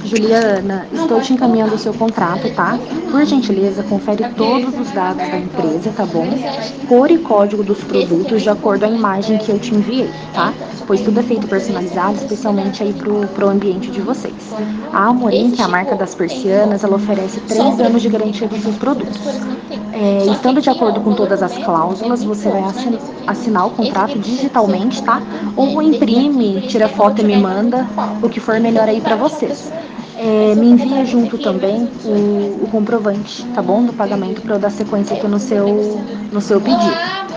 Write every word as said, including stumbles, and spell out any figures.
Juliana, estou te encaminhando o seu contrato, tá? Por gentileza, confere todos os dados da empresa, tá bom? Cor e código dos produtos de acordo com a imagem que eu te enviei, tá? Pois tudo é feito personalizado, especialmente aí pro, pro ambiente de vocês. A Amorim, que é a marca das persianas, ela oferece três anos de garantia dos seus produtos. É, estando de acordo com todas as cláusulas, você vai assin- assinar o contrato digitalmente, tá? Ou imprime, tira foto e me manda, o que for melhor aí para vocês. É, me envia junto também o, o comprovante, tá bom? Do pagamento para eu dar sequência aqui no seu, no seu pedido.